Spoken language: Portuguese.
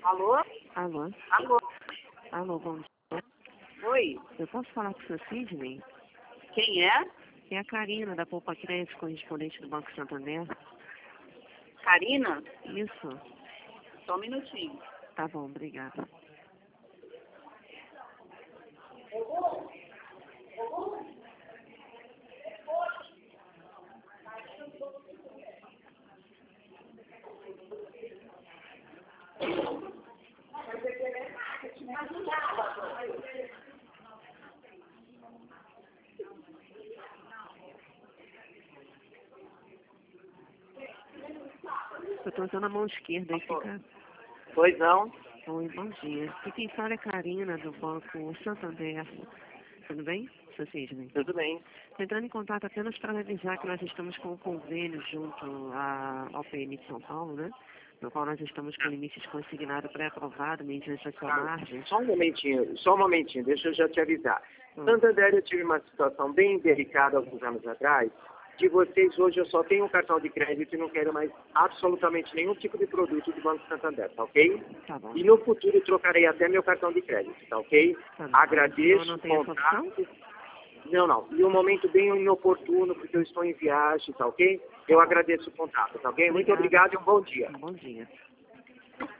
Alô? Alô? Alô? Alô, bom dia. Oi? Eu posso falar com o seu Sidney? Quem é? É a Karina, da Poupa Crédito, correspondente do Banco Santander. Karina? Isso. Só um minutinho. Tá bom, obrigada. Eu tô usando a mão esquerda e fica... Pois não? Oi, bom dia. E quem fala é Karina, do Banco Santander. Tudo bem, seu Sidney? Tudo bem. Tô entrando em contato apenas para avisar que nós estamos com um convênio junto ao PM de São Paulo, né? No qual nós estamos com limites consignado pré-aprovado mediante a sua margem. Só um momentinho, deixa eu já te avisar. Hum. Santander, eu tive uma situação bem delicada alguns anos atrás. De vocês, hoje eu só tenho um cartão de crédito e não quero mais absolutamente nenhum tipo de produto do Banco Santander, tá ok? Tá bom. E no futuro trocarei até meu cartão de crédito, tá ok? Tá bom. Agradeço Não o tem essa opção? contato. Não. E um momento bem inoportuno, porque eu estou em viagem, tá ok? Eu agradeço o contato, tá ok? Muito Obrigada. obrigado e um bom dia. Bom dia.